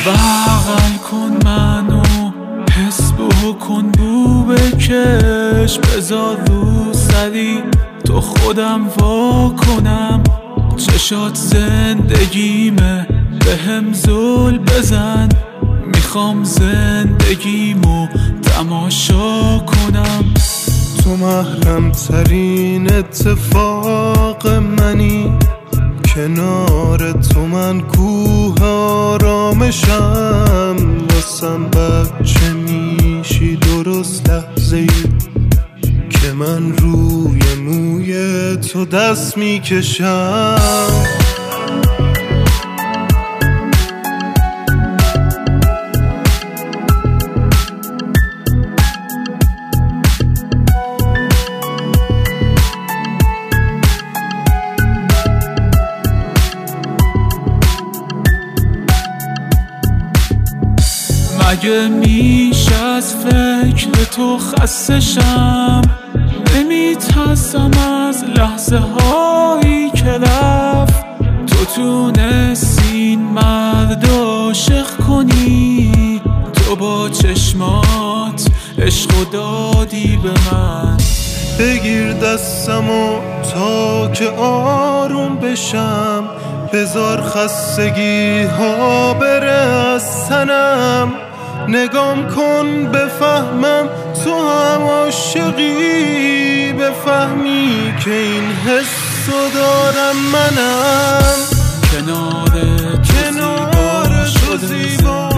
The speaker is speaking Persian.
بغل کن منو، حس بکن، بو بکش، بذار رو سری تو خودم وا کنم. چشات زندگیمه، بهم زل بزن، میخوام زندگیمو تماشا کنم. تو محرم ترین اتفاق منی، کنار تو من کوه آرامشم. واسم بچه میشی درست لحظه ای که من روی موی تو دست میکشم. مگه میشه از فکر تو خسته شم؟ نمیترسم از لحظه هایی که رفت. تو تونستی مرد عاشق کنی، تو با چشمات عشقو دادی به من. بگیر دستمو تا که آروم بشم، بذار خستگی ها بره از تنم. نگام کن بفهمم تو هم عاشقی، بفهمی که این حسو دارم منم. کنار تو زیبا